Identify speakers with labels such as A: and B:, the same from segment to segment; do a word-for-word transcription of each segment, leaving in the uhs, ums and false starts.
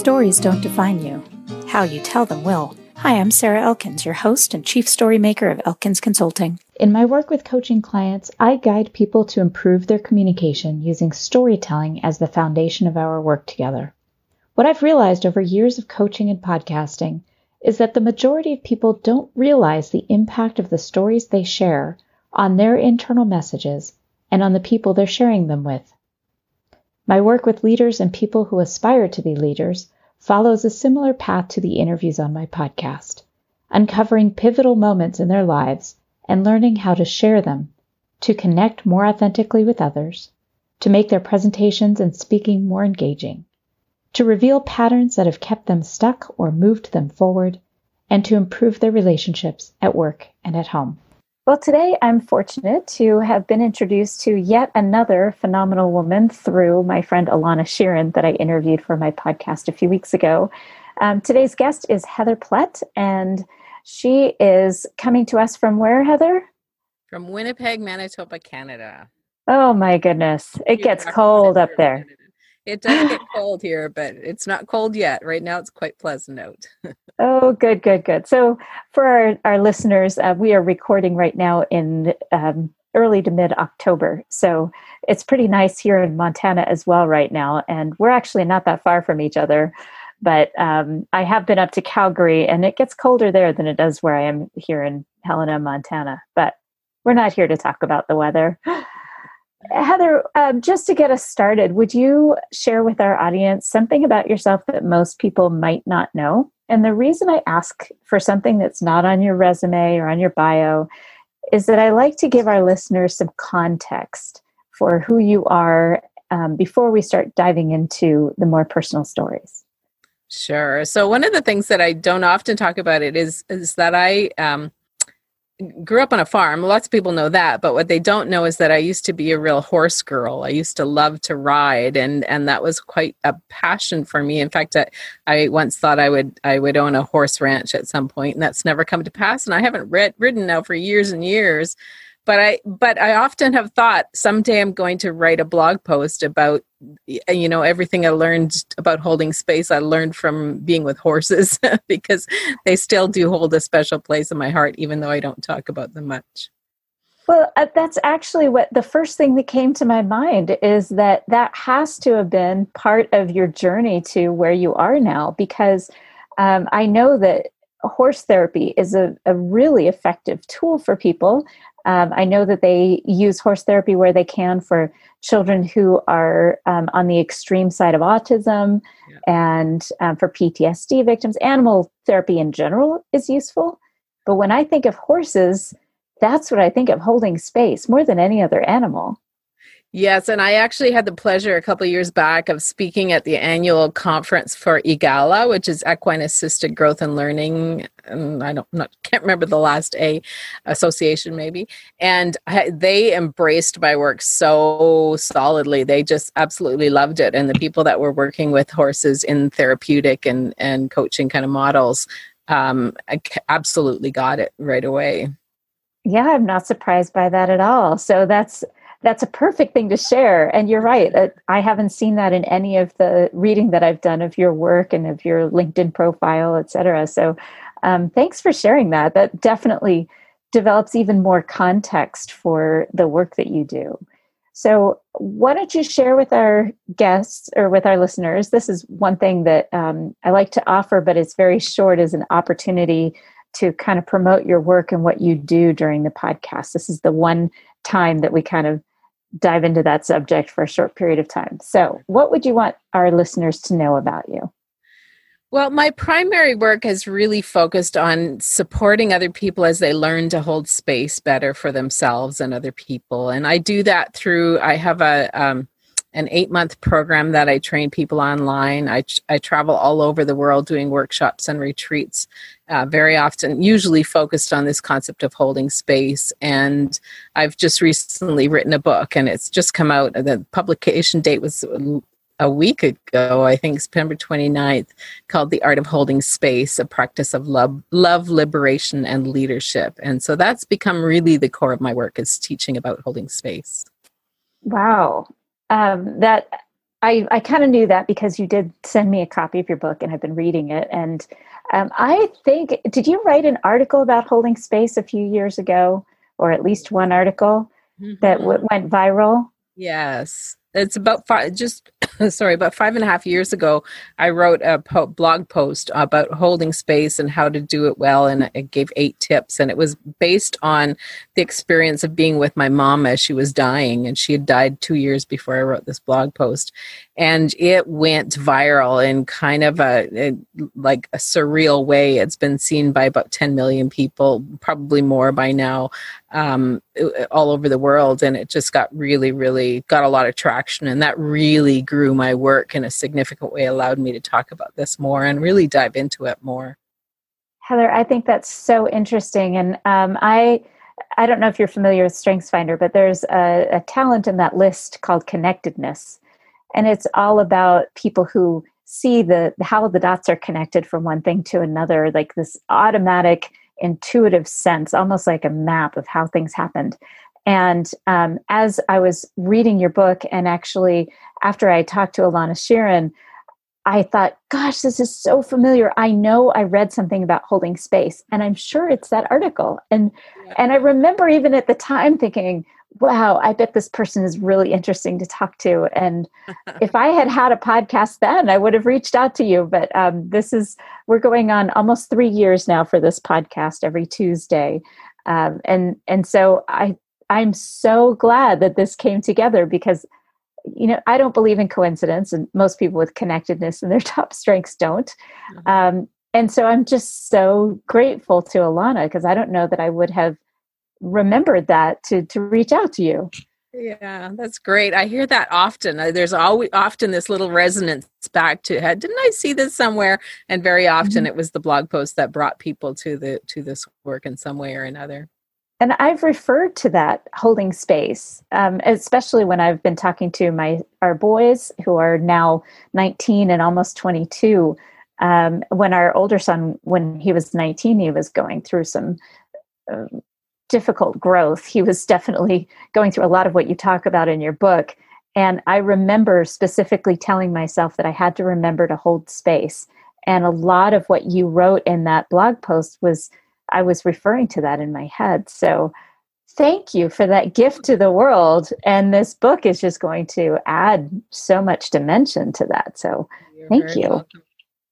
A: Stories don't define you. How you tell them will. Hi, I'm Sarah Elkins, your host and chief story maker of Elkins Consulting. In my work with coaching clients, I guide people to improve their communication using storytelling as the foundation of our work together. What I've realized over years of coaching and podcasting is that the majority of people don't realize the impact of the stories they share on their internal messages and on the people they're sharing them with. My work with leaders and people who aspire to be leaders follows a similar path to the interviews on my podcast, uncovering pivotal moments in their lives and learning how to share them, to connect more authentically with others, to make their presentations and speaking more engaging, to reveal patterns that have kept them stuck or moved them forward, and to improve their relationships at work and at home. Well, today I'm fortunate to have been introduced to yet another phenomenal woman through my friend Alana Sheeran that I interviewed for my podcast a few weeks ago. Um, today's guest is Heather Plett, and she is coming to us from where, Heather?
B: From Winnipeg, Manitoba, Canada.
A: Oh my goodness. It gets cold up there.
B: It does get cold here, but it's not cold yet. Right now it's quite pleasant out.
A: Oh, good, good, good. So for our, our listeners, uh, we are recording right now in um, early to mid-October. So it's pretty nice here in Montana as well right now. And we're actually not that far from each other. But um, I have been up to Calgary, and it gets colder there than it does where I am here in Helena, Montana. But we're not here to talk about the weather. Heather, um, just to get us started, would you share with our audience something about yourself that most people might not know? And the reason I ask for something that's not on your resume or on your bio is that I like to give our listeners some context for who you are um, before we start diving into the more personal stories.
B: Sure. So one of the things that I don't often talk about it is, is that I um, grew up on a farm. Lots of people know that, but what they don't know is that I used to be a real horse girl. I used to love to ride, and and that was quite a passion for me. In fact, I, I once thought I would I would own a horse ranch at some point, and that's never come to pass. And I haven't read, ridden now for years and years. But I but I often have thought someday I'm going to write a blog post about, you know, everything I learned about holding space. I learned from being with horses because they still do hold a special place in my heart, even though I don't talk about them much.
A: Well, uh, that's actually what the first thing that came to my mind is that that has to have been part of your journey to where you are now, because um, I know that horse therapy is a, a really effective tool for people. Um, I know that they use horse therapy where they can for children who are um, on the extreme side of autism, yeah. and um, for P T S D victims. Animal therapy in general is useful. But when I think of horses, that's what I think of holding space more than any other animal.
B: Yes, and I actually had the pleasure a couple of years back of speaking at the annual conference for EAGALA, which is Equine Assisted Growth and Learning. And I don't not can't remember the last A association maybe. And I, they embraced my work so solidly. They just absolutely loved it. And the people that were working with horses in therapeutic and, and coaching kind of models um, absolutely got it right away.
A: Yeah, I'm not surprised by that at all. So that's That's a perfect thing to share. And you're right. I haven't seen that in any of the reading that I've done of your work and of your LinkedIn profile, et cetera. So um, thanks for sharing that. That definitely develops even more context for the work that you do. So why don't you share with our guests or with our listeners? This is one thing that um, I like to offer, but it's very short as an opportunity to kind of promote your work and what you do during the podcast. This is the one time that we kind of dive into that subject for a short period of time. So what would you want our listeners to know about you?
B: Well, my primary work has really focused on supporting other people as they learn to hold space better for themselves and other people. And I do that through, I have a um, an eight-month program that I train people online. I, I travel all over the world doing workshops and retreats, uh, very often, usually focused on this concept of holding space. And I've just recently written a book, and it's just come out. The publication date was a week ago, I think September twenty-ninth, called The Art of Holding Space, a practice of love, love, liberation, and leadership. And so that's become really the core of my work, is teaching about holding space.
A: Wow. Um, that I, I kind of knew that because you did send me a copy of your book and I've been reading it. And um, I think, did you write an article about holding space a few years ago, or at least one article mm-hmm. that w- went viral?
B: Yes. It's about five, just, sorry, about five and a half years ago, I wrote a po- blog post about holding space and how to do it well. And it gave eight tips. And it was based on the experience of being with my mom as she was dying. And she had died two years before I wrote this blog post. And it went viral in kind of a, a like a surreal way. It's been seen by about ten million people, probably more by now, um, all over the world. And it just got really, really got a lot of traction. And that really grew my work in a significant way, allowed me to talk about this more and really dive into it more.
A: Heather, I think that's so interesting. And um, I I don't know if you're familiar with StrengthsFinder, but there's a, a talent in that list called connectedness. And it's all about people who see the how the dots are connected from one thing to another, like this automatic, intuitive sense, almost like a map of how things happened. And um, as I was reading your book, and actually after I talked to Alana Sheeran, I thought, gosh, this is so familiar. I know I read something about holding space, and I'm sure it's that article. And yeah. and I remember even at the time thinking, wow, I bet this person is really interesting to talk to. And if I had had a podcast then, I would have reached out to you. But um, this is, we're going on almost three years now for this podcast every Tuesday. Um, and and so I, I'm so glad that this came together because, you know, I don't believe in coincidence, and most people with connectedness and their top strengths don't. Mm-hmm. Um, and so I'm just so grateful to Alana, because I don't know that I would have remembered that to to reach out to you.
B: Yeah, that's great. I hear that often. There's always often this little resonance back to, didn't I see this somewhere? And very often mm-hmm. it was the blog post that brought people to the to this work in some way or another.
A: And I've referred to that holding space, um, especially when I've been talking to my our boys who are now nineteen and almost twenty-two. Um, when our older son, when he was nineteen, he was going through some um, difficult growth. He was definitely going through a lot of what you talk about in your book. And I remember specifically telling myself that I had to remember to hold space. And a lot of what you wrote in that blog post was, I was referring to that in my head. So thank you for that gift to the world. And this book is just going to add so much dimension to that. So You're thank you. Welcome.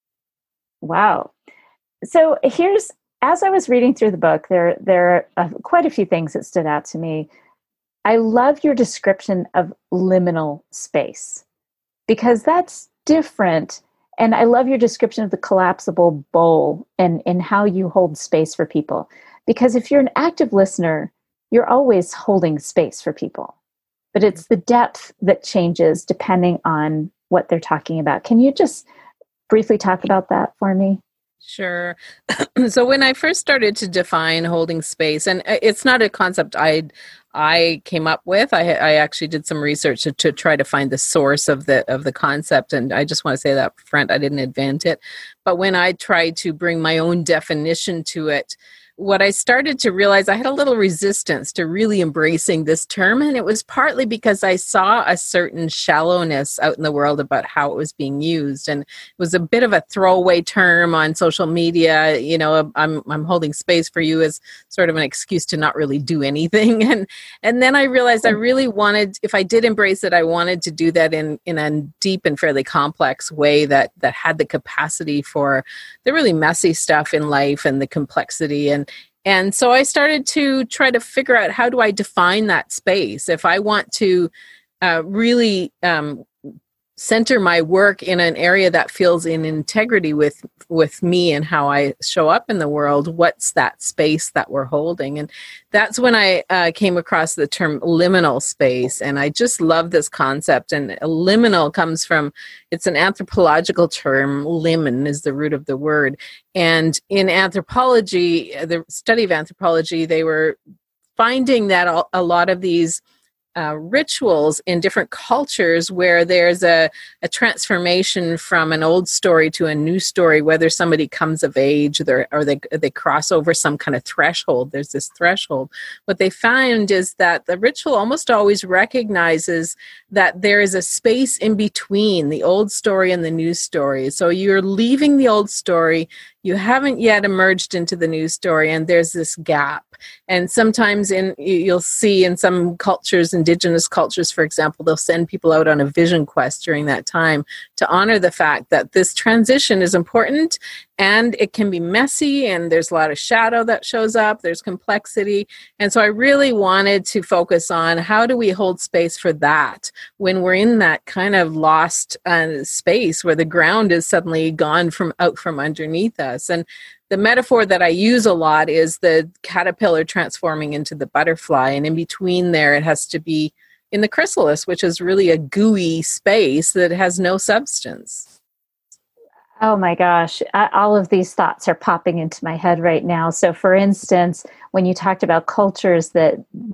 A: Wow. So here's, as I was reading through the book, there, there are uh, quite a few things that stood out to me. I love your description of liminal space, because that's different. And I love your description of the collapsible bowl and, and how you hold space for people. Because if you're an active listener, you're always holding space for people. But it's the depth that changes depending on what they're talking about. Can you just briefly talk about that for me?
B: Sure. So when I first started to define holding space, and it's not a concept I I came up with. I, I actually did some research to, to try to find the source of the of the concept, and I just want to say that up front, I didn't invent it. But when I tried to bring my own definition to it, what I started to realize, I had a little resistance to really embracing this term. And it was partly because I saw a certain shallowness out in the world about how it was being used. And it was a bit of a throwaway term on social media. You know, I'm I'm holding space for you as sort of an excuse to not really do anything. And and then I realized I really wanted, if I did embrace it, I wanted to do that in, in a deep and fairly complex way that that had the capacity for the really messy stuff in life and the complexity. And And so I started to try to figure out, how do I define that space? If I want to uh, really um, center my work in an area that feels in integrity with with me and how I show up in the world, what's that space that we're holding? And that's when I uh, came across the term liminal space. And I just love this concept. And liminal comes from, it's an anthropological term. Limen is the root of the word. And in anthropology, the study of anthropology, they were finding that a lot of these uh, rituals in different cultures where there's a, a transformation from an old story to a new story, whether somebody comes of age or, or they, they cross over some kind of threshold. There's this threshold. What they found is that the ritual almost always recognizes that there is a space in between the old story and the new story. So you're leaving the old story, you haven't yet emerged into the new story, and there's this gap. And sometimes in you'll see in some cultures, indigenous cultures, for example, they'll send people out on a vision quest during that time to honor the fact that this transition is important and it can be messy and there's a lot of shadow that shows up, there's complexity. And so I really wanted to focus on how do we hold space for that when we're in that kind of lost uh, space where the ground is suddenly gone from out from underneath us. And the metaphor that I use a lot is the caterpillar transforming into the butterfly. And in between there, it has to be in the chrysalis, which is really a gooey space that has no substance.
A: Oh my gosh, all of these thoughts are popping into my head right now. So for instance, when you talked about cultures that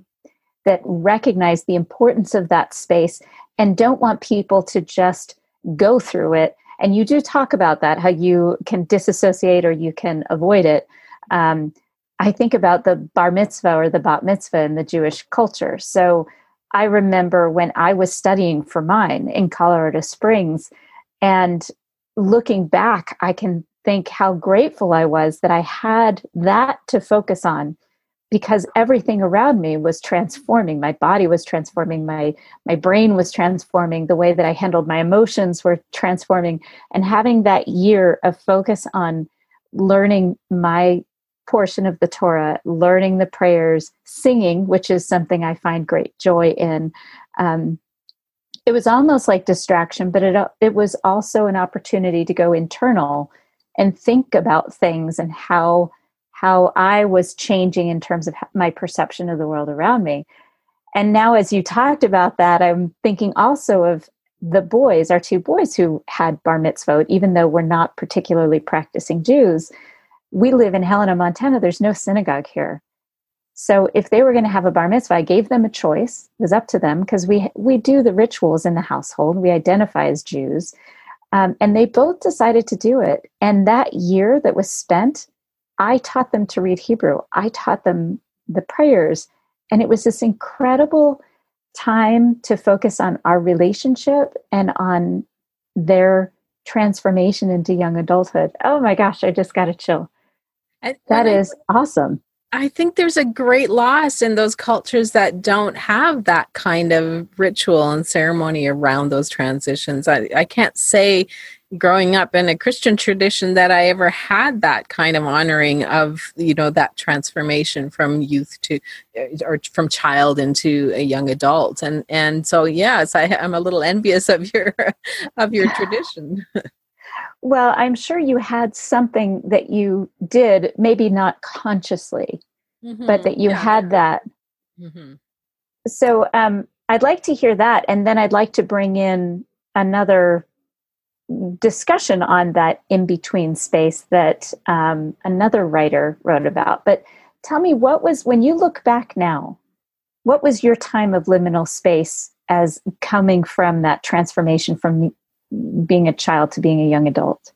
A: that recognize the importance of that space and don't want people to just go through it, and you do talk about that, how you can disassociate or you can avoid it. Um, I think about the bar mitzvah or the bat mitzvah in the Jewish culture. So I remember when I was studying for mine in Colorado Springs, and looking back, I can think how grateful I was that I had that to focus on, because everything around me was transforming. My body was transforming. My, my brain was transforming. The way that I handled my emotions were transforming. And having that year of focus on learning my portion of the Torah, learning the prayers, singing, which is something I find great joy in. Um, it was almost like distraction, but it, it was also an opportunity to go internal and think about things and how how I was changing in terms of my perception of the world around me. And now, as you talked about that, I'm thinking also of the boys, our two boys who had bar mitzvot, even though we're not particularly practicing Jews. We live in Helena, Montana. There's no synagogue here. So if they were going to have a bar mitzvah, I gave them a choice. It was up to them, because we we do the rituals in the household. We identify as Jews. Um, and they both decided to do it. And that year that was spent, I taught them to read Hebrew. I taught them the prayers. And it was this incredible time to focus on our relationship and on their transformation into young adulthood. Oh my gosh, I just got a chill. And, that and is I, awesome.
B: I think there's a great loss in those cultures that don't have that kind of ritual and ceremony around those transitions. I, I can't say growing up in a Christian tradition that I ever had that kind of honoring of, you know, that transformation from youth to, or from child into a young adult. And, and so, yes, I, I'm a little envious of your, of your tradition.
A: Well, I'm sure you had something that you did, maybe not consciously, mm-hmm. but that you yeah. had that. Mm-hmm. So um, I'd like to hear that. And then I'd like to bring in another discussion on that in-between space that um, another writer wrote about. But tell me, what was, when you look back now, what was your time of liminal space as coming from that transformation from being a child to being a young adult?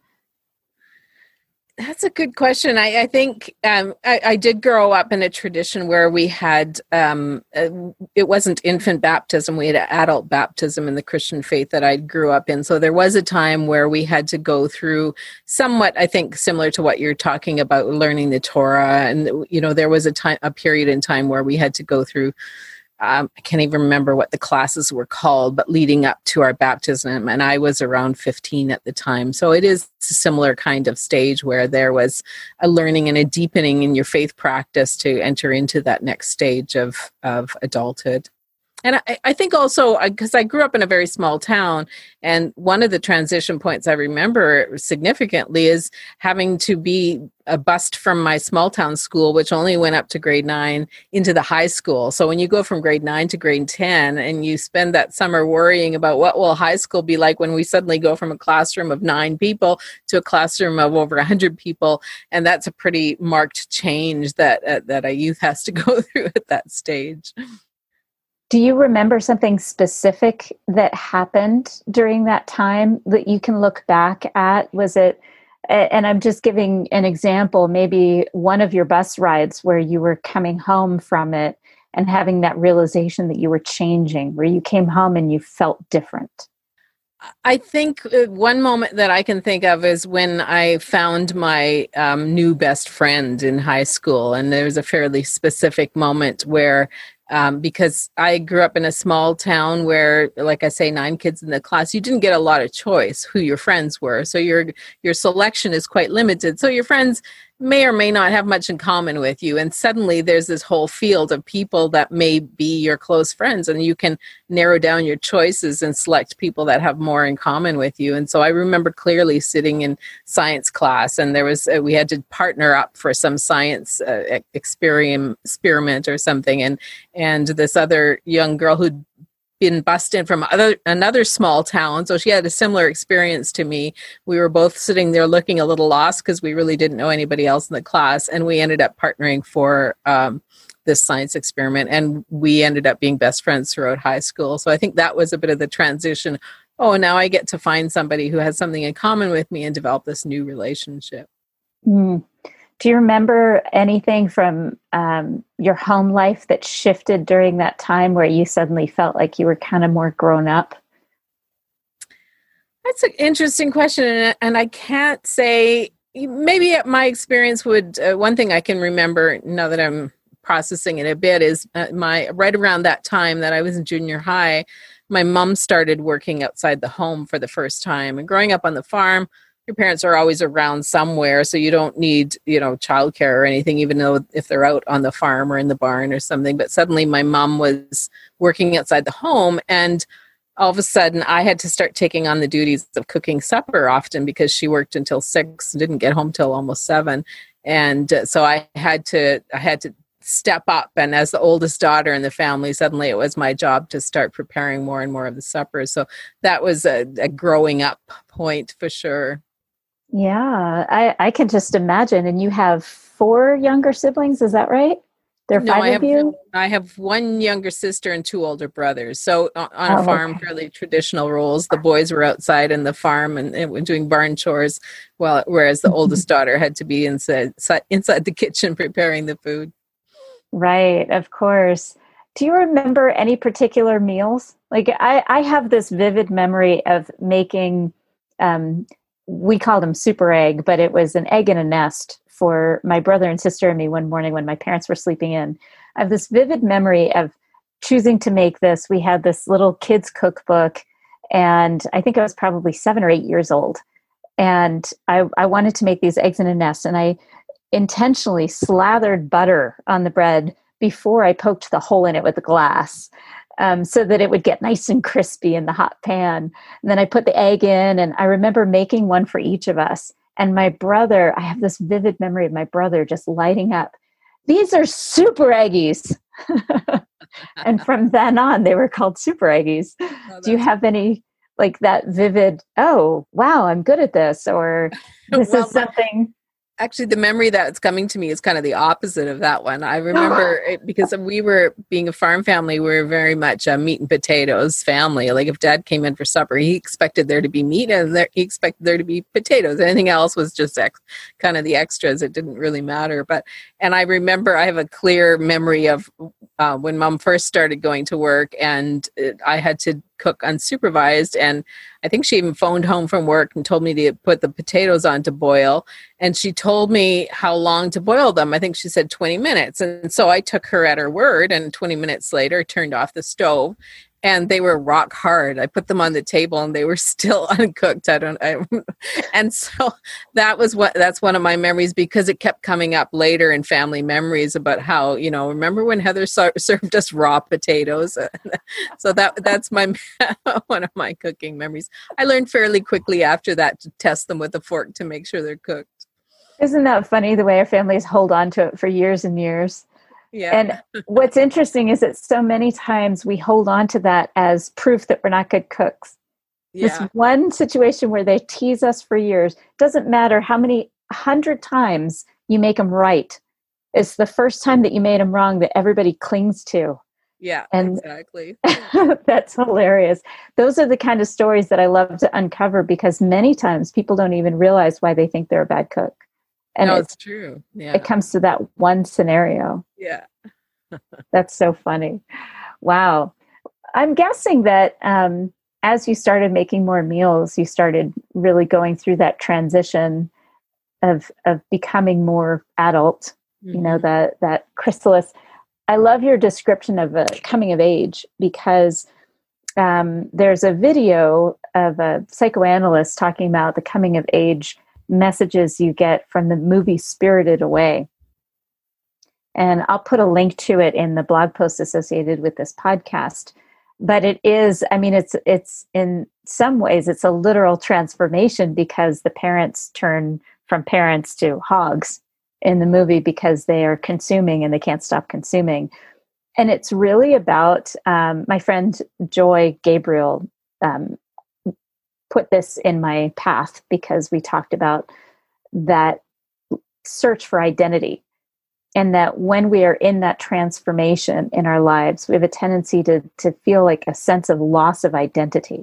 B: That's a good question. I, I think um, I, I did grow up in a tradition where we had, um, uh, it wasn't infant baptism, we had adult baptism in the Christian faith that I grew up in. So there was a time where we had to go through somewhat, I think, similar to what you're talking about, learning the Torah. And, you know, there was a time, a period in time where we had to go through Um, I can't even remember what the classes were called, but leading up to our baptism, and I was around fifteen at the time. So it is a similar kind of stage where there was a learning and a deepening in your faith practice to enter into that next stage of, of adulthood. And I, I think also, because I grew up in a very small town, and one of the transition points I remember significantly is having to be a bust from my small town school, which only went up to grade nine, into the high school. So when you go from grade nine to grade ten and you spend that summer worrying about what will high school be like when we suddenly go from a classroom of nine people to a classroom of over one hundred people, and that's a pretty marked change that uh, that a youth has to go through at that stage.
A: Do you remember something specific that happened during that time that you can look back at? Was it, and I'm just giving an example, maybe one of your bus rides where you were coming home from it and having that realization that you were changing, where you came home and you felt different?
B: I think one moment that I can think of is when I found my um, new best friend in high school. And there was a fairly specific moment where, um, because I grew up in a small town where, like I say, nine kids in the class, you didn't get a lot of choice who your friends were. So your your selection is quite limited. So your friends may or may not have much in common with you. And suddenly there's this whole field of people that may be your close friends, and you can narrow down your choices and select people that have more in common with you. And so I remember clearly sitting in science class, and there was, uh, we had to partner up for some science uh, experiment, experiment or something. And, and this other young girl who'd been bussed in from other another small town, so she had a similar experience to me. We were both sitting there looking a little lost because we really didn't know anybody else in the class, and we ended up partnering for um, this science experiment, and we ended up being best friends throughout high school. So I think that was a bit of the transition. Oh, now I get to find somebody who has something in common with me and develop this new relationship.
A: Mm. Do you remember anything from um, your home life that shifted during that time where you suddenly felt like you were kind of more grown up?
B: That's an interesting question. And I can't say, maybe my experience would, uh, one thing I can remember now that I'm processing it a bit is uh, my, right around that time that I was in junior high, my mom started working outside the home for the first time. And growing up on the farm, your parents are always around somewhere, so you don't need, you know, childcare or anything, even though if they're out on the farm or in the barn or something. But suddenly my mom was working outside the home, and all of a sudden I had to start taking on the duties of cooking supper often because she worked until six and didn't get home till almost seven. And uh, so I had to, I had to step up. And as the oldest daughter in the family, suddenly it was my job to start preparing more and more of the supper. So that was a, a growing up point for sure.
A: Yeah, I, I can just imagine. And you have four younger siblings, is that right? There are
B: No,
A: five
B: I
A: of
B: have
A: you?
B: I have one younger sister and two older brothers. So on on a
A: Oh,
B: farm,
A: okay.
B: fairly traditional roles. The boys were outside in the farm and, and were doing barn chores, while whereas the oldest daughter had to be inside inside the kitchen preparing the food.
A: Right, of course. Do you remember any particular meals? Like I, I have this vivid memory of making, um, we called them super egg, but it was an egg in a nest for my brother and sister and me one morning when my parents were sleeping in. I have this vivid memory of choosing to make this. We had this little kids cookbook, and I think I was probably seven or eight years old. And I, I wanted to make these eggs in a nest, and I intentionally slathered butter on the bread before I poked the hole in it with the glass, um, so that it would get nice and crispy in the hot pan. And then I put the egg in, and I remember making one for each of us. And my brother, I have this vivid memory of my brother just lighting up. These are super eggies. And from then on, they were called super eggies.
B: Oh,
A: Do you have any like that vivid, oh, wow, I'm good at this, or this
B: well,
A: is something?
B: Actually, the memory that's coming to me is kind of the opposite of that one. I remember it because we were, being a farm family, we were very much a meat and potatoes family. Like if Dad came in for supper, he expected there to be meat and there, he expected there to be potatoes. Anything else was just ex, kind of the extras. It didn't really matter. But, and I remember I have a clear memory of uh, when Mom first started going to work, and it, I had to cook unsupervised, and I think she even phoned home from work and told me to put the potatoes on to boil, and she told me how long to boil them. I think she said twenty minutes, and so I took her at her word, and twenty minutes later turned off the stove, and they were rock hard. I put them on the table and they were still uncooked. I don't I, and so that was what that's one of my memories, because it kept coming up later in family memories about how, you know, remember when Heather ser- served us raw potatoes? So that that's my one of my cooking memories. I learned fairly quickly after that to test them with a fork to make sure they're cooked.
A: Isn't that funny, the way our families hold on to it for years and years?
B: Yeah.
A: And what's interesting is that so many times we hold on to that as proof that we're not good cooks.
B: Yeah.
A: This one situation where they tease us for years, doesn't matter how many hundred times you make them right. It's the first time that you made them wrong that everybody clings to.
B: Yeah,
A: And
B: exactly.
A: that's hilarious. Those are the kind of stories that I love to uncover, because many times people don't even realize why they think they're a bad cook. And
B: No,
A: it,
B: it's true.
A: it
B: Yeah.
A: comes to that one scenario.
B: Yeah.
A: That's so funny. Wow. I'm guessing that um, as you started making more meals, you started really going through that transition of of becoming more adult. Mm-hmm. You know, that that chrysalis. I love your description of a coming of age, because um, there's a video of a psychoanalyst talking about the coming of age messages you get from the movie Spirited Away. And I'll put a link to it in the blog post associated with this podcast. But it is, I mean, it's it's in some ways, it's a literal transformation, because the parents turn from parents to hogs in the movie because they are consuming and they can't stop consuming. And it's really about, um, my friend Joy Gabriel um, put this in my path, because we talked about that search for identity. And that when we are in that transformation in our lives, we have a tendency to, to feel like a sense of loss of identity.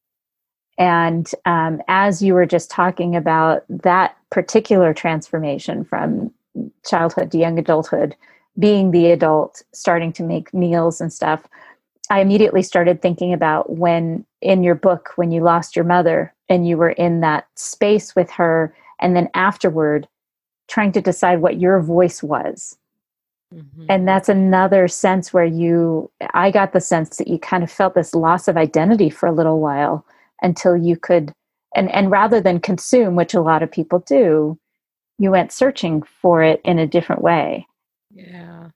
A: And um, as you were just talking about that particular transformation from childhood to young adulthood, being the adult, starting to make meals and stuff, I immediately started thinking about when in your book, when you lost your mother and you were in that space with her, and then afterward, trying to decide what your voice was. Mm-hmm. And that's another sense where you, I got the sense that you kind of felt this loss of identity for a little while until you could, and, and rather than consume, which a lot of people do, you went searching for it in a different way.
B: Yeah.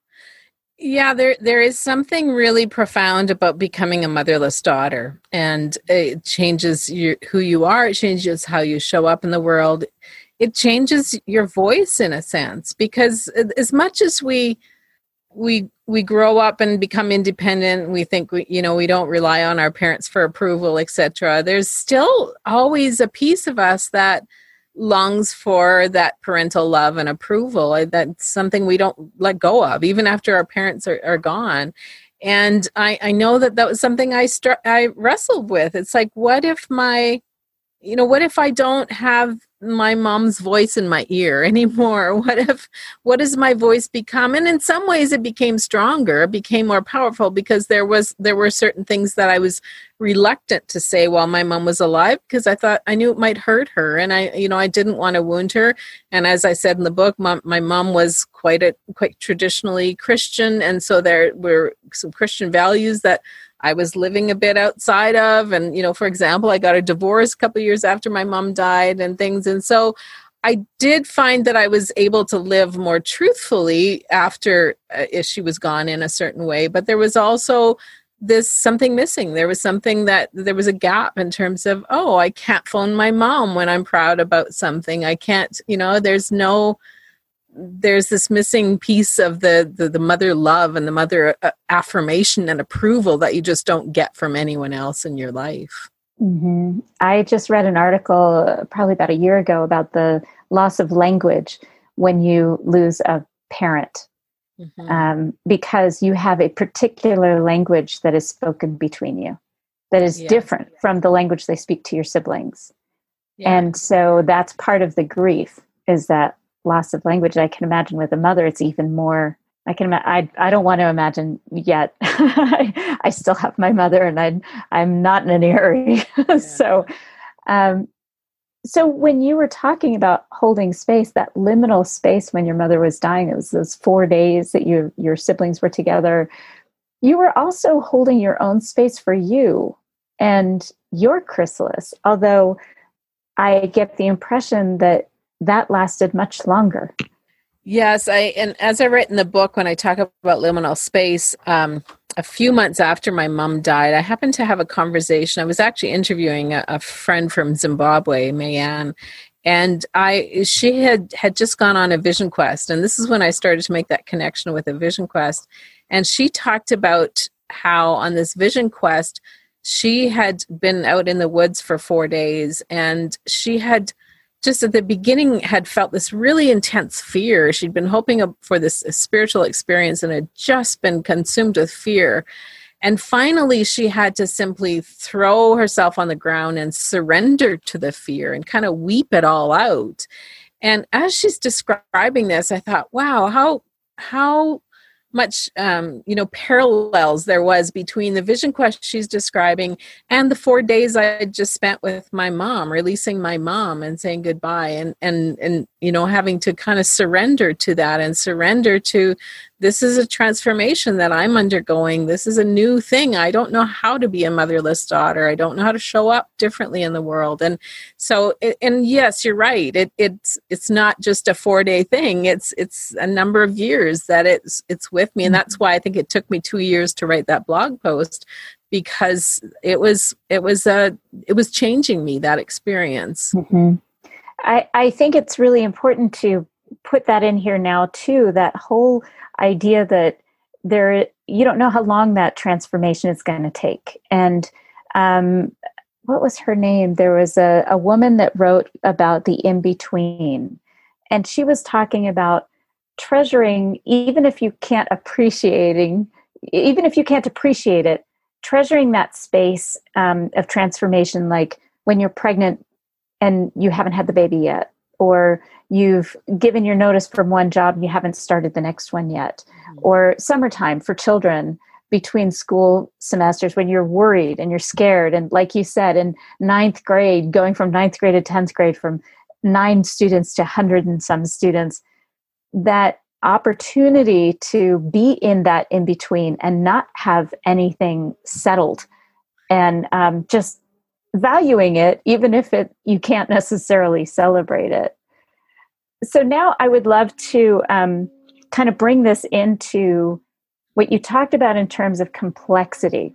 B: Yeah, there there is something really profound about becoming a motherless daughter, and it changes your, who you are. It changes how you show up in the world. It changes your voice in a sense, because as much as we we we grow up and become independent, we think we, you know, we don't rely on our parents for approval, et cetera. There's still always a piece of us that longs for that parental love and approval. That's something we don't let go of, even after our parents are, are gone. And I, I know that that was something I start, I wrestled with. It's like, what if my, you know, what if I don't have my mom's voice in my ear anymore? What if, what does my voice become? And in some ways it became stronger, it became more powerful, because there was, there were certain things that I was reluctant to say while my mom was alive, because I thought I knew it might hurt her. And I, you know, I didn't want to wound her. And as I said in the book, mom, my mom was quite a, quite traditionally Christian. And so there were some Christian values that I was living a bit outside of. And, you know, for example, I got a divorce a couple of years after my mom died and things. And so I did find that I was able to live more truthfully after uh, she was gone in a certain way. But there was also this something missing. There was something that there was a gap in terms of, oh, I can't phone my mom when I'm proud about something. I can't, you know, there's no, there's this missing piece of the, the, the mother love and the mother uh, affirmation and approval that you just don't get from anyone else in your life.
A: Mm-hmm. I just read an article uh, probably about a year ago about the loss of language when you lose a parent, mm-hmm. um, because you have a particular language that is spoken between you that is yeah. different from the language they speak to your siblings. Yeah. And so that's part of the grief, is that loss of language. I can imagine with a mother, it's even more. I can. I. I don't want to imagine yet. I, I still have my mother, and I'm. I'm not in a hurry. Yeah. so, um, so when you were talking about holding space, that liminal space when your mother was dying, it was those four days that you your siblings were together. You were also holding your own space for you and your chrysalis. Although I get the impression that that lasted much longer.
B: Yes, I and as I write in the book, when I talk about liminal space, um, a few months after my mom died, I happened to have a conversation. I was actually interviewing a, a friend from Zimbabwe, Mayanne, and I she had, had just gone on a vision quest. And this is when I started to make that connection with a vision quest. And she talked about how on this vision quest, she had been out in the woods for four days and she had just at the beginning had felt this really intense fear. She'd been hoping for this spiritual experience and had just been consumed with fear. And finally, she had to simply throw herself on the ground and surrender to the fear and kind of weep it all out. And as she's describing this, I thought, wow, how how much, um, you know, parallels there was between the vision quest she's describing and the four days I had just spent with my mom, releasing my mom and saying goodbye, and, and, and, you know, having to kind of surrender to that and surrender to, this is a transformation that I'm undergoing. This is a new thing. I don't know how to be a motherless daughter. I don't know how to show up differently in the world. And so, and yes, you're right. It, it's, it's not just a four day thing. It's, it's a number of years that it's, it's with me. And that's why I think it took me two years to write that blog post, because it was, it was, a, it was changing me, that experience.
A: Mm-hmm. I, I think it's really important to put that in here now too, that whole idea that there, you don't know how long that transformation is going to take. And um, what was her name? There was a, a woman that wrote about the in-between, and she was talking about treasuring, even if you can't appreciating, even if you can't appreciate it, treasuring that space um, of transformation, like when you're pregnant and you haven't had the baby yet, or you've given your notice from one job and you haven't started the next one yet, mm-hmm. or summertime for children between school semesters when you're worried and you're scared. And like you said, in ninth grade, going from ninth grade to tenth grade, from nine students to a hundred and some students, that opportunity to be in that in between and not have anything settled, and um, just valuing it, even if it you can't necessarily celebrate it. So now I would love to um, kind of bring this into what you talked about in terms of complexity.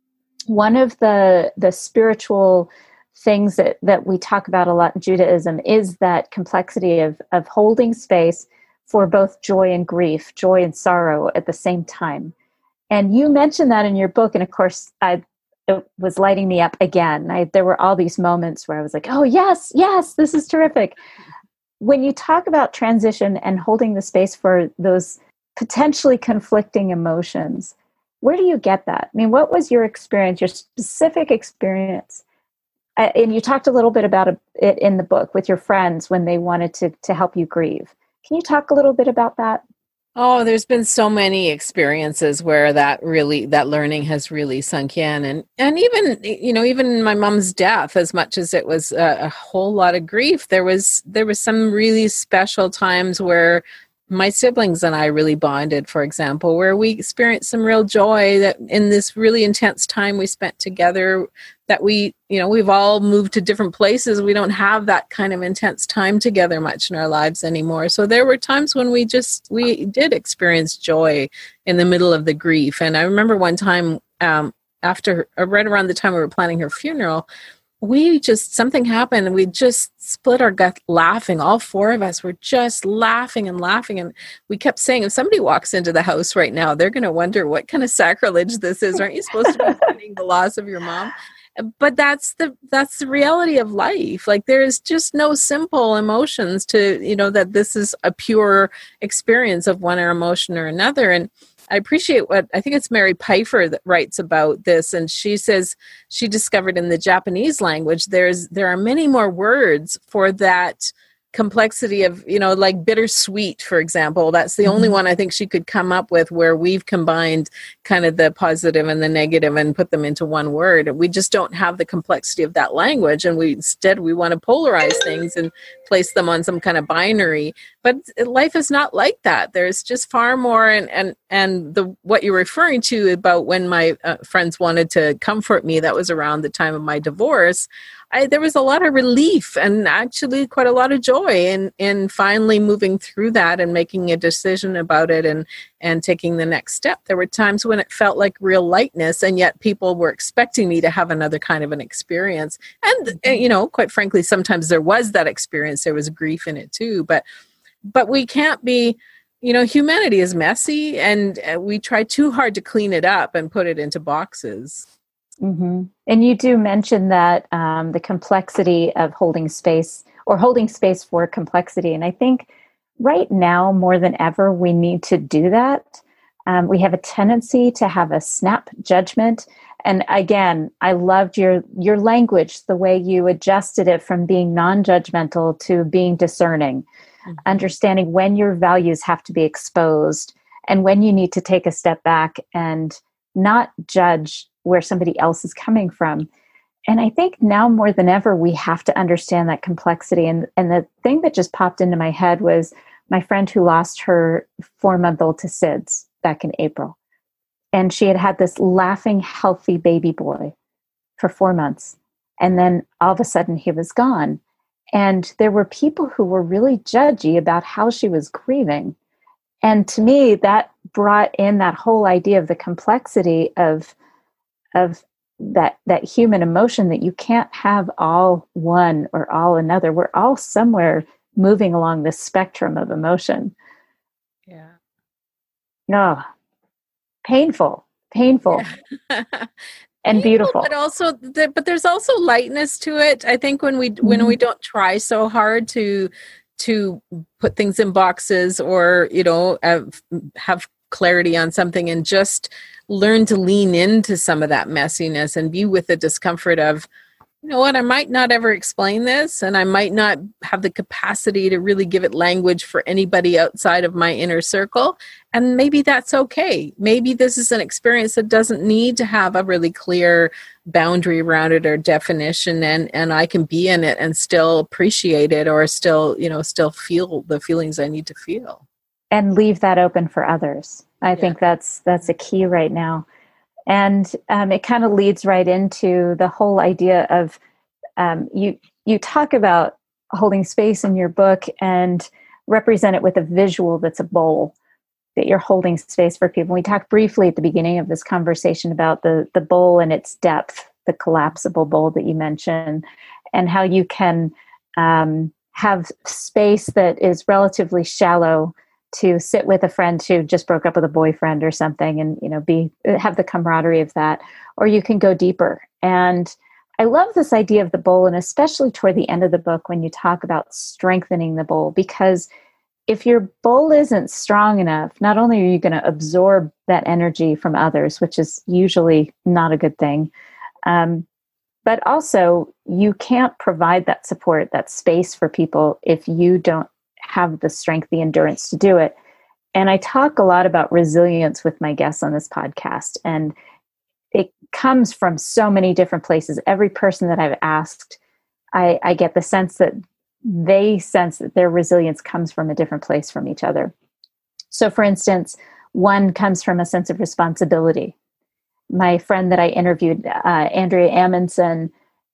A: One of the the spiritual things that, that we talk about a lot in Judaism is that complexity of, of holding space for both joy and grief, joy and sorrow at the same time. And you mentioned that in your book, and of course, I it was lighting me up again. I, there were all these moments where I was like, oh, yes, yes, this is terrific. When you talk about transition and holding the space for those potentially conflicting emotions, where do you get that? I mean, what was your experience, your specific experience? Uh, and you talked a little bit about it in the book with your friends when they wanted to to help you grieve. Can you talk a little bit about that?
B: Oh, there's been so many experiences where that really, that learning has really sunk in. And, and even, you know, even my mom's death, as much as it was a, a whole lot of grief, there was, there was some really special times where my siblings and I really bonded, for example, where we experienced some real joy that in this really intense time we spent together, that we, you know, we've all moved to different places. We don't have that kind of intense time together much in our lives anymore. So there were times when we just, we did experience joy in the middle of the grief. And I remember one time um, after, right around the time we were planning her funeral, we just, something happened and we just split our gut laughing. All four of us were just laughing and laughing. And we kept saying, if somebody walks into the house right now, they're going to wonder what kind of sacrilege this is. Aren't you supposed to be mourning the loss of your mom? But that's the, that's the reality of life. Like there is just no simple emotions to, you know, that this is a pure experience of one emotion or another. And I appreciate what, I think it's Mary Pfeiffer that writes about this. And she says she discovered in the Japanese language, there's, there are many more words for that complexity of, you know, like bittersweet, for example. That's the mm-hmm. only one I think she could come up with where we've combined kind of the positive and the negative and put them into one word. We just don't have the complexity of that language. And we instead, we want to polarize things and place them on some kind of binary. But life is not like that. There's just far more. And, and, and the, what you're referring to about when my uh, friends wanted to comfort me, that was around the time of my divorce. I, there was a lot of relief and actually quite a lot of joy in, in finally moving through that and making a decision about it and, and taking the next step. There were times when it felt like real lightness, and yet people were expecting me to have another kind of an experience. And, and you know, quite frankly, sometimes there was that experience. There was grief in it too. But, but we can't be, you know, humanity is messy, and we try too hard to clean it up and put it into boxes.
A: Mm-hmm. And you do mention that um, the complexity of holding space or holding space for complexity. And I think right now, more than ever, we need to do that. Um, we have a tendency to have a snap judgment. And again, I loved your your language, the way you adjusted it from being non-judgmental to being discerning, mm-hmm. understanding when your values have to be exposed and when you need to take a step back and not judge where somebody else is coming from. And I think now more than ever, we have to understand that complexity. And, and the thing that just popped into my head was my friend who lost her four-month-old to S I D S back in April. And she had had this laughing, healthy baby boy for four months. And then all of a sudden he was gone. And there were people who were really judgy about how she was grieving. And to me, that brought in that whole idea of the complexity of, of that, that human emotion, that you can't have all one or all another. We're all somewhere moving along this spectrum of emotion.
B: Yeah.
A: No, painful, painful. Yeah. And beautiful,
B: but also, but there's also lightness to it. I think when we mm-hmm. when we don't try so hard to to put things in boxes, or you know, have, have clarity on something, and just learn to lean into some of that messiness and be with the discomfort of, you know what, I might not ever explain this, and I might not have the capacity to really give it language for anybody outside of my inner circle. And maybe that's okay. Maybe this is an experience that doesn't need to have a really clear boundary around it or definition, and, and I can be in it and still appreciate it, or still, you know, still feel the feelings I need to feel.
A: And leave that open for others. I yeah. think that's that's a key right now. And um, it kind of leads right into the whole idea of um, you you talk about holding space in your book and represent it with a visual that's a bowl, that you're holding space for people. We talked briefly at the beginning of this conversation about the, the bowl and its depth, the collapsible bowl that you mentioned, and how you can um, have space that is relatively shallow to sit with a friend who just broke up with a boyfriend or something, and, you know, be, have the camaraderie of that, or you can go deeper. And I love this idea of the bowl, and especially toward the end of the book when you talk about strengthening the bowl, because if your bowl isn't strong enough, not only are you going to absorb that energy from others, which is usually not a good thing, um, but also you can't provide that support, that space for people if you don't have the strength, the endurance to do it. And I talk a lot about resilience with my guests on this podcast, and it comes from so many different places. Every person that I've asked, I, I get the sense that they sense that their resilience comes from a different place from each other. So for instance, one comes from a sense of responsibility. My friend that I interviewed, uh, Andrea Amundsen,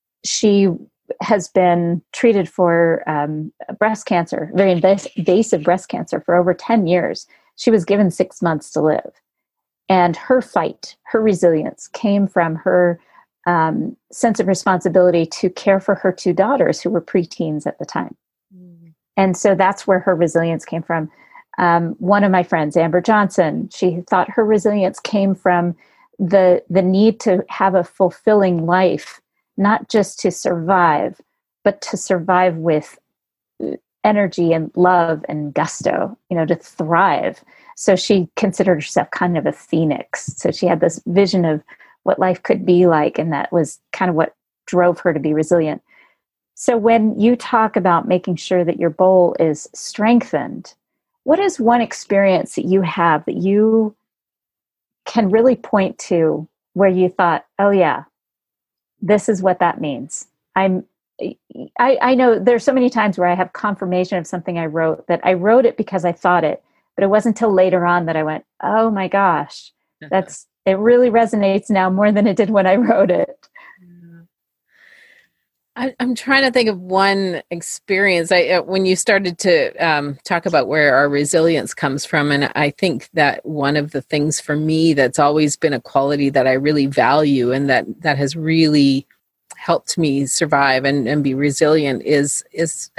A: she has been treated for um, breast cancer, very invasive breast cancer, for over ten years. She was given six months to live. And her fight, her resilience came from her um, sense of responsibility to care for her two daughters who were preteens at the time. Mm. And so that's where her resilience came from. Um, one of my friends, Amber Johnson, she thought her resilience came from the the need to have a fulfilling life, not just to survive, but to survive with energy and love and gusto, you know, to thrive. So she considered herself kind of a phoenix. So she had this vision of what life could be like, and that was kind of what drove her to be resilient. So when you talk about making sure that your bowl is strengthened, what is one experience that you have that you can really point to where you thought, oh yeah, this is what that means? I'm, I, I know there's so many times where I have confirmation of something I wrote, that I wrote it because I thought it, but it wasn't until later on that I went, oh my gosh, that's, it really resonates now more than it did when I wrote it.
B: I, I'm trying to think of one experience. I uh, when you started to um, talk about where our resilience comes from, and I think that one of the things for me that's always been a quality that I really value, and that that has really helped me survive and, and be resilient, is is uh,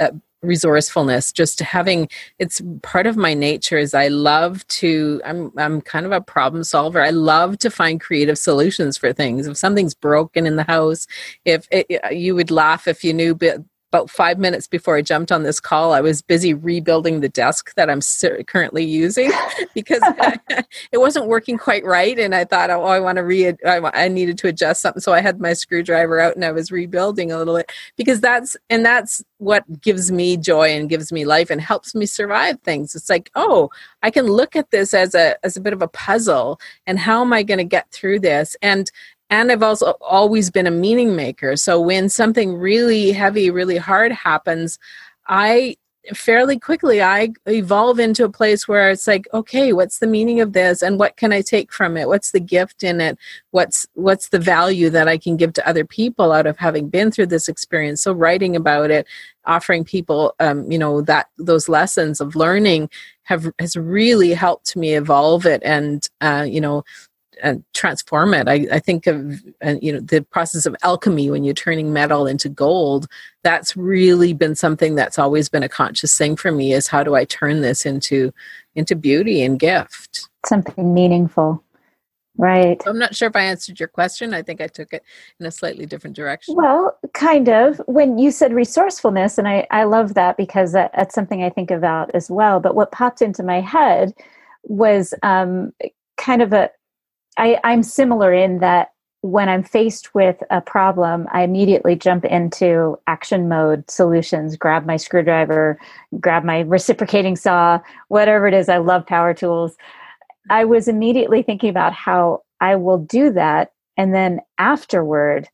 B: resourcefulness, just having, it's part of my nature is I love to, I'm, I'm kind of a problem solver. I love to find creative solutions for things. If something's broken in the house, if it, you would laugh if you knew, but about five minutes before I jumped on this call, I was busy rebuilding the desk that I'm currently using because it wasn't working quite right. And I thought, oh, I want to re, I needed to adjust something. So I had my screwdriver out and I was rebuilding a little bit because that's, and that's what gives me joy and gives me life and helps me survive things. It's like, oh, I can look at this as a, as a bit of a puzzle, and how am I going to get through this? And And I've also always been a meaning maker. So when something really heavy, really hard happens, I fairly quickly, I evolve into a place where it's like, okay, what's the meaning of this? And what can I take from it? What's the gift in it? What's what's the value that I can give to other people out of having been through this experience? So writing about it, offering people, um, you know, that those lessons of learning have has really helped me evolve it and, uh, you know, and transform it. I, I think of, uh, you know, the process of alchemy when you're turning metal into gold. That's really been something that's always been a conscious thing for me, is how do I turn this into, into beauty and gift?
A: Something meaningful. Right.
B: I'm not sure if I answered your question. I think I took it in a slightly different direction.
A: Well, kind of. When you said resourcefulness, and I, I love that because that, that's something I think about as well. But what popped into my head was um, kind of a, I, I'm similar in that when I'm faced with a problem, I immediately jump into action mode solutions, grab my screwdriver, grab my reciprocating saw, whatever it is. I love power tools. I was immediately thinking about how I will do that. And then afterward,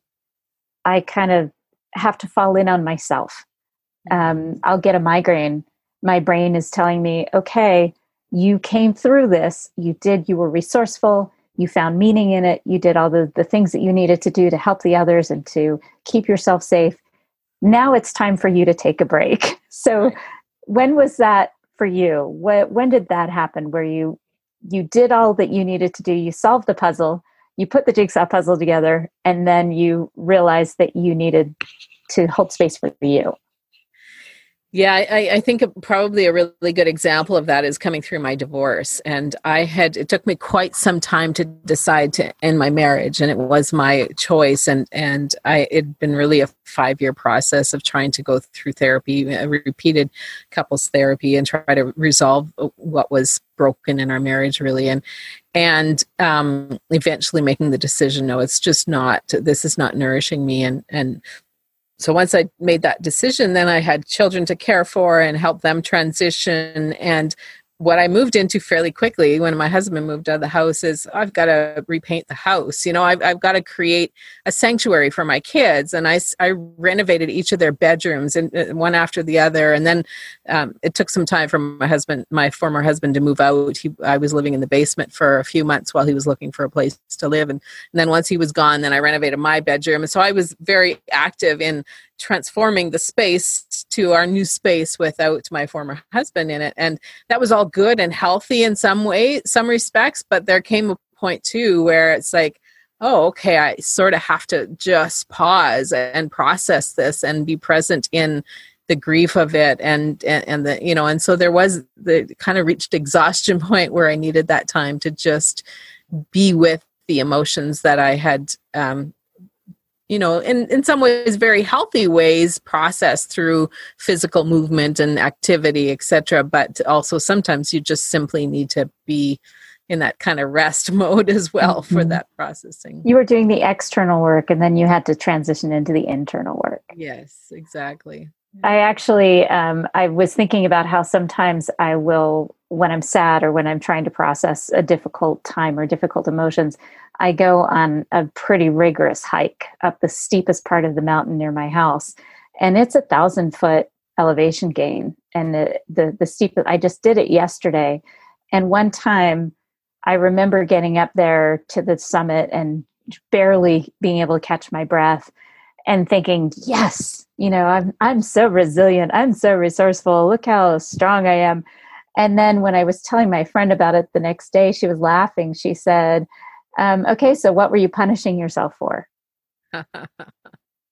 A: I kind of have to fall in on myself. Um, I'll get a migraine. My brain is telling me, okay, you came through this. You did, you were resourceful. You found meaning in it. You did all the, the things that you needed to do to help the others and to keep yourself safe. Now it's time for you to take a break. So when was that for you? When, when did that happen where you you did all that you needed to do? You solved the puzzle, you put the jigsaw puzzle together, and then you realized that you needed to hold space for you?
B: Yeah, I, I think probably a really good example of that is coming through my divorce. And I had, it took me quite some time to decide to end my marriage, and it was my choice. And, and I, it'd been really a five year process of trying to go through therapy, a repeated couples therapy, and try to resolve what was broken in our marriage, really. And, and, um, eventually making the decision, no, it's just not, this is not nourishing me. And, and, So once I made that decision, then I had children to care for and help them transition. And what I moved into fairly quickly when my husband moved out of the house is I've got to repaint the house. You know, I've, I've got to create a sanctuary for my kids. And I, I renovated each of their bedrooms and uh, one after the other. And then um, it took some time for my husband, my former husband, to move out. He, I was living in the basement for a few months while he was looking for a place to live. And, and then once he was gone, then I renovated my bedroom. And so I was very active in transforming the space to our new space without my former husband in it. And that was all good and healthy in some way, some respects, but there came a point too where it's like, oh, okay, I sort of have to just pause and process this and be present in the grief of it. And, and, and the, you know, and so there was the kind of reached exhaustion point where I needed that time to just be with the emotions that I had, um, you know, in, in some ways, very healthy ways, processed through physical movement and activity, et cetera. But also sometimes you just simply need to be in that kind of rest mode as well mm-hmm. for that processing.
A: You were doing the external work and then you had to transition into the internal work.
B: Yes, exactly.
A: I actually, um, I was thinking about how sometimes I will, when I'm sad or when I'm trying to process a difficult time or difficult emotions, I go on a pretty rigorous hike up the steepest part of the mountain near my house. And it's a thousand foot elevation gain. And the, the, the steep, I just did it yesterday. And one time I remember getting up there to the summit and barely being able to catch my breath and thinking, yes, you know, I'm, I'm so resilient. I'm so resourceful. Look how strong I am. And then when I was telling my friend about it the next day, she was laughing. She said, um, okay, so what were you punishing yourself for?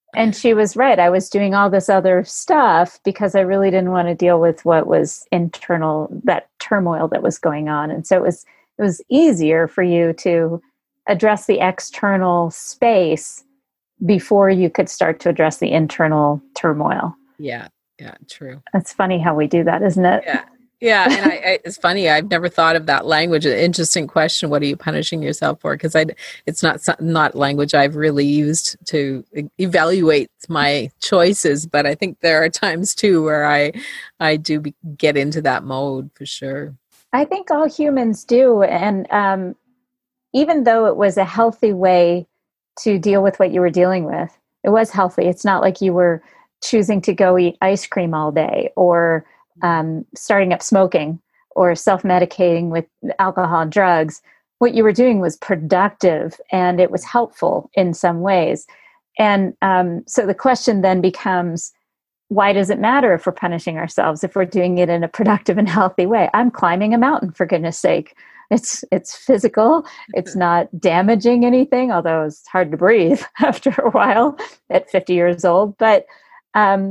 A: And she was right. I was doing all this other stuff because I really didn't want to deal with what was internal, that turmoil that was going on. And so it was it was easier for you to address the external space before you could start to address the internal turmoil.
B: Yeah, yeah, true.
A: It's funny how we do that, isn't it?
B: Yeah. Yeah, and I, I, it's funny. I've never thought of that language. An interesting question. What are you punishing yourself for? Because I, it's not not language I've really used to evaluate my choices. But I think there are times too where I, I do be, get into that mode for sure.
A: I think all humans do, and um, even though it was a healthy way to deal with what you were dealing with, it was healthy. It's not like you were choosing to go eat ice cream all day or Um, starting up smoking or self-medicating with alcohol and drugs. What you were doing was productive and it was helpful in some ways. And um, so the question then becomes, why does it matter if we're punishing ourselves if we're doing it in a productive and healthy way? I'm climbing a mountain, for goodness sake. It's it's physical. It's not damaging anything, although it's hard to breathe after a while at fifty years old. But um,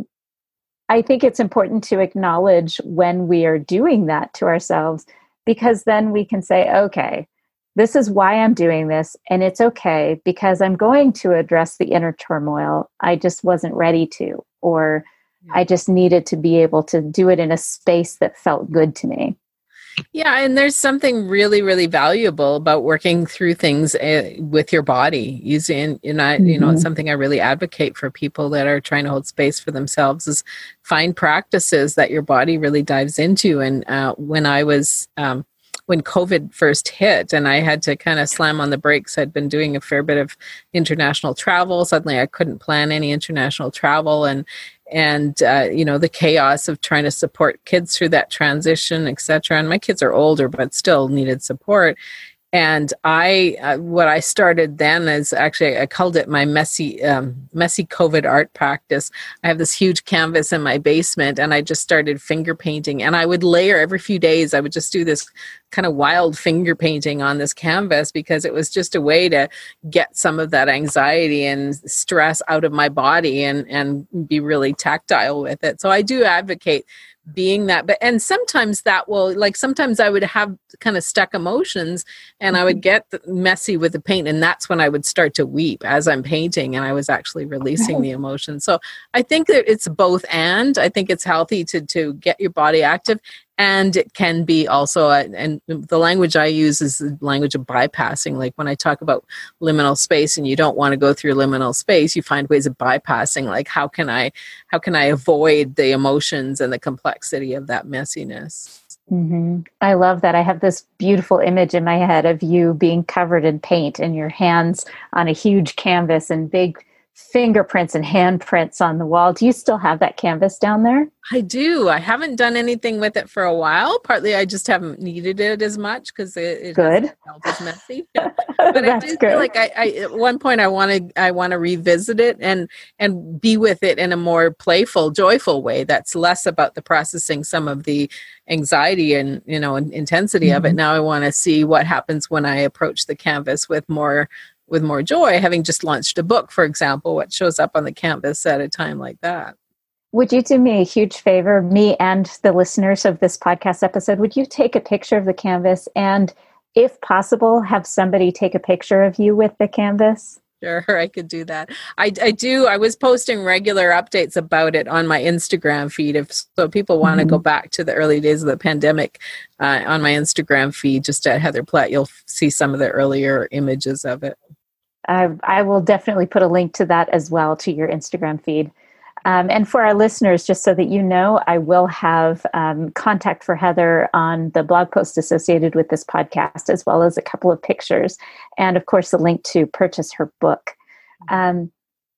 A: I think it's important to acknowledge when we are doing that to ourselves, because then we can say, okay, this is why I'm doing this. And it's okay because I'm going to address the inner turmoil. I just wasn't ready to, or I just needed to be able to do it in a space that felt good to me.
B: Yeah, and there's something really, really valuable about working through things uh, with your body. Using, you know, mm-hmm. you know, it's something I really advocate for people that are trying to hold space for themselves is find practices that your body really dives into. And uh, when I was, um, when COVID first hit, and I had to kind of slam on the brakes, I'd been doing a fair bit of international travel. Suddenly, I couldn't plan any international travel, and and uh, you know, the chaos of trying to support kids through that transition, et cetera. And my kids are older, but still needed support. And I, uh, what I started then is actually, I called it my messy, um, messy COVID art practice. I have this huge canvas in my basement and I just started finger painting, and I would layer every few days. I would just do this kind of wild finger painting on this canvas because it was just a way to get some of that anxiety and stress out of my body and, and be really tactile with it. So I do advocate being that, but and sometimes that will, like sometimes I would have kind of stuck emotions and I would get messy with the paint, and that's when I would start to weep as I'm painting and I was actually releasing the emotion. So I think that it's both, and I think it's healthy to to get your body active, and it can be also a, and the language I use is the language of bypassing. Like when I talk about liminal space and you don't want to go through liminal space, you find ways of bypassing. Like how can I, how can I avoid the emotions and the complexity of that messiness?
A: Mm-hmm. I love that. I have this beautiful image in my head of you being covered in paint and your hands on a huge canvas and big fingerprints and handprints on the wall. Do you still have that canvas down there?
B: I do. I haven't done anything with it for a while. Partly I just haven't needed it as much because it, it
A: good.
B: felt as messy. But I do feel like I, I at one point I want to I want to revisit it and and be with it in a more playful, joyful way that's less about the processing some of the anxiety and, you know, intensity mm-hmm. of it. Now I want to see what happens when I approach the canvas with more with more joy, having just launched a book, for example, what shows up on the canvas at a time like that.
A: Would you do me a huge favor, me and the listeners of this podcast episode? Would you take a picture of the canvas and, if possible, have somebody take a picture of you with the canvas?
B: Sure, I could do that. I, I do. I was posting regular updates about it on my Instagram feed. If so, people want to mm-hmm. go back to the early days of the pandemic uh, on my Instagram feed, just at Heather Platt, you'll see some of the earlier images of it.
A: I, I will definitely put a link to that as well, to your Instagram feed. Um, and for our listeners, just so that you know, I will have um, contact for Heather on the blog post associated with this podcast, as well as a couple of pictures, and of course, a link to purchase her book. Um,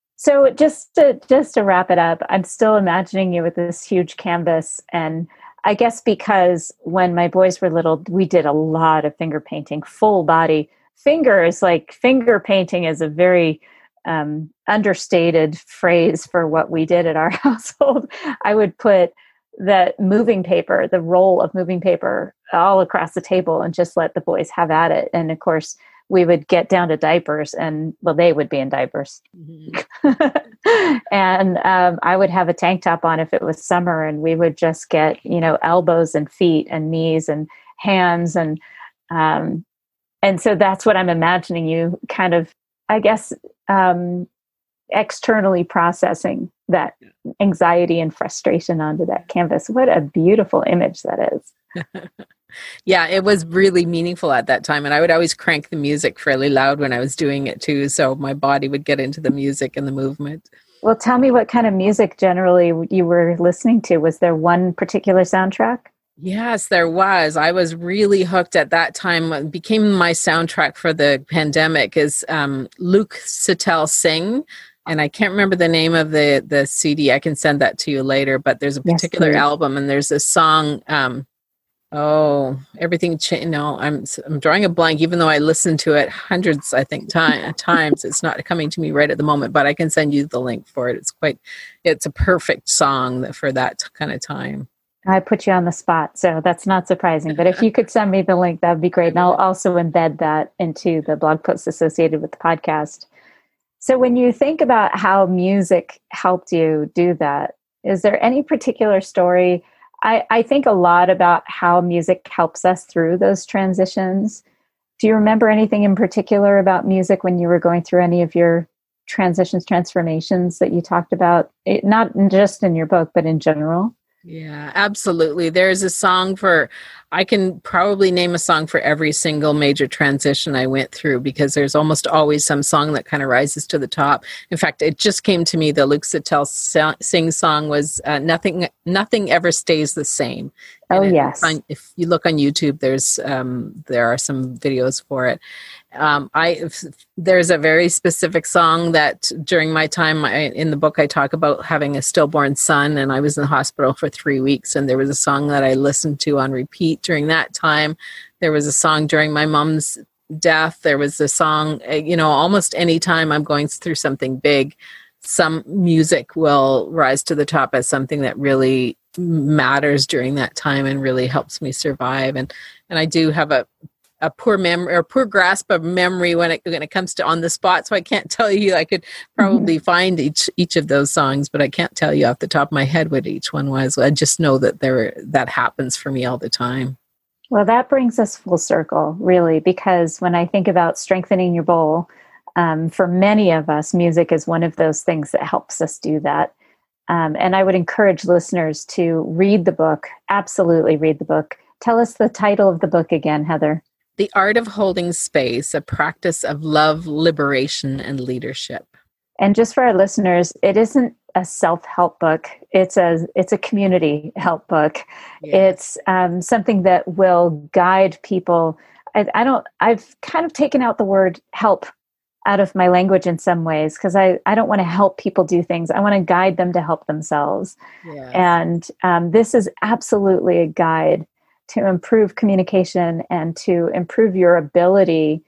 A: so just to, just to wrap it up, I'm still imagining you with this huge canvas. And I guess because when my boys were little, we did a lot of finger painting, full body. Fingers, like finger painting is a very um, understated phrase for what we did at our household. I would put the moving paper, the roll of moving paper all across the table and just let the boys have at it. And of course, we would get down to diapers and, well, they would be in diapers. Mm-hmm. and um, I would have a tank top on if it was summer, and we would just get, you know, elbows and feet and knees and hands. And, um, and so that's what I'm imagining you kind of, I guess, um, externally processing that anxiety and frustration onto that canvas. What a beautiful image that is.
B: Yeah, it was really meaningful at that time. And I would always crank the music fairly loud when I was doing it too. So my body would get into the music and the movement.
A: Well, tell me what kind of music generally you were listening to. Was there one particular soundtrack?
B: Yes, there was. I was really hooked at that time. It became my soundtrack for the pandemic is um, Luke Sittell Sing. And I can't remember the name of the, the C D. I can send that to you later. But there's a particular yes, album and there's a song, um, oh, everything changed. No, I'm I'm drawing a blank, even though I listened to it hundreds, I think, time, times. It's not coming to me right at the moment, but I can send you the link for it. It's quite, it's a perfect song for that kind of time.
A: I put you on the spot, so that's not surprising. But if you could send me the link, that would be great. And I'll also embed that into the blog posts associated with the podcast. So when you think about how music helped you do that, is there any particular story? I, I think a lot about how music helps us through those transitions. Do you remember anything in particular about music when you were going through any of your transitions, transformations that you talked about? It, not just in your book, but in general?
B: Yeah, absolutely. There's a song for, I can probably name a song for every single major transition I went through because there's almost always some song that kind of rises to the top. In fact, it just came to me, the Luke Sittell Sing song was uh, Nothing Nothing Ever Stays the Same.
A: Oh,
B: and
A: yes.
B: On, if you look on YouTube, there's um, there are some videos for it. Um, I there's a very specific song that during my time I, in the book I talk about having a stillborn son, and I was in the hospital for three weeks, and there was a song that I listened to on repeat during that time. There was a song during my mom's death. There was a song, you know, almost any time I'm going through something big, some music will rise to the top as something that really matters during that time and really helps me survive. And and I do have a a poor memory or poor grasp of memory when it when it comes to on the spot. So I can't tell you. I could probably mm-hmm. find each each of those songs, but I can't tell you off the top of my head what each one was. I just know that there that happens for me all the time.
A: Well, that brings us full circle, really, because when I think about strengthening your bowl, um, for many of us, music is one of those things that helps us do that. Um, and I would encourage listeners to read the book. Absolutely read the book. Tell us the title of the book again, Heather.
B: The Art of Holding Space, a Practice of Love, Liberation, and Leadership.
A: And just for our listeners, it isn't a self-help book. It's a it's a community help book. Yes. It's um, something that will guide people. I, I don't. I've kind of taken out the word help out of my language in some ways because I, I don't want to help people do things. I want to guide them to help themselves. Yes. And um, this is absolutely a guide to improve communication and to improve your ability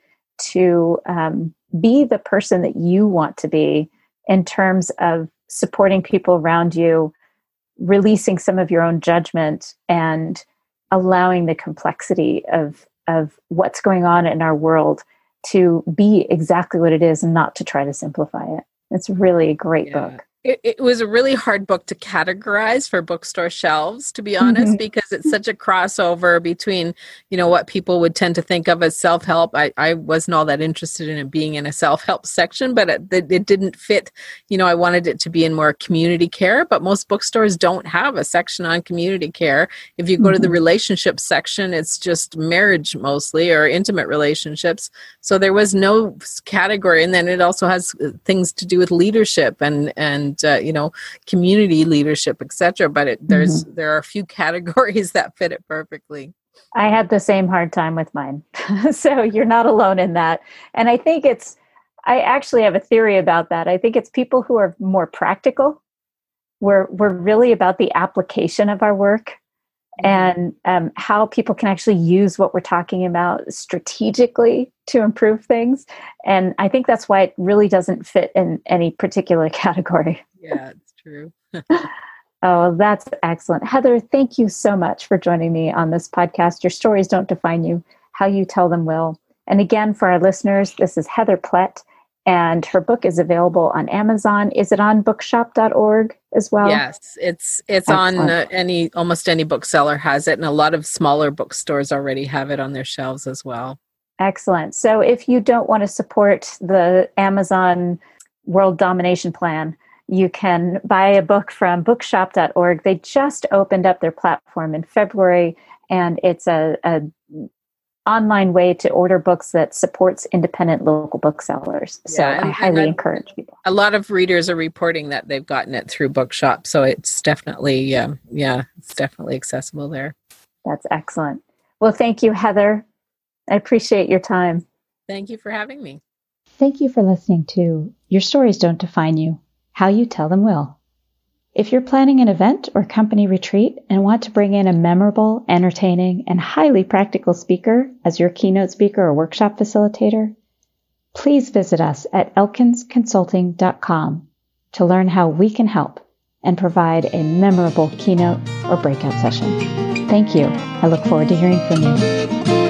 A: to um, be the person that you want to be in terms of supporting people around you, releasing some of your own judgment, and allowing the complexity of, of what's going on in our world to be exactly what it is and not to try to simplify it. It's really a great yeah. book.
B: It, it was a really hard book to categorize for bookstore shelves, to be honest, mm-hmm. because it's such a crossover between, you know, what people would tend to think of as self-help. I, I wasn't all that interested in it being in a self-help section, but it, it didn't fit. You know, I wanted it to be in more community care, but most bookstores don't have a section on community care. If you go mm-hmm. to the relationship section, it's just marriage mostly or intimate relationships. So there was no category. And then it also has things to do with leadership and, and, And, uh, you know, community leadership, et cetera. But it, there's mm-hmm. there are a few categories that fit it perfectly.
A: I had the same hard time with mine. So you're not alone in that. And I think it's, I actually have a theory about that. I think it's people who are more practical. We're, we're really about the application of our work mm-hmm. and um, how people can actually use what we're talking about strategically to improve things. And I think that's why it really doesn't fit in any particular category.
B: Yeah, it's true.
A: Oh, that's excellent. Heather, thank you so much for joining me on this podcast. Your stories don't define you. How you tell them will. And again, for our listeners, this is Heather Plett, And her book is available on Amazon. Is it on bookshop dot org as well?
B: Yes, it's it's Excellent. on uh, any almost any bookseller has it, and a lot of smaller bookstores already have it on their shelves as well.
A: Excellent. So if you don't want to support the Amazon World Domination Plan, you can buy a book from bookshop dot org. They just opened up their platform in February, and it's a, a online way to order books that supports independent local booksellers. So yeah, and, I highly encourage people.
B: A lot of readers are reporting that they've gotten it through Bookshop, so it's definitely, um, yeah, it's definitely accessible there.
A: That's excellent. Well, thank you, Heather. I appreciate your time.
B: Thank you for having me.
A: Thank you for listening to Your Stories Don't Define You, How You Tell Them Will. If you're planning an event or company retreat and want to bring in a memorable, entertaining, and highly practical speaker as your keynote speaker or workshop facilitator, please visit us at elkins consulting dot com to learn how we can help and provide a memorable keynote or breakout session. Thank you. I look forward to hearing from you.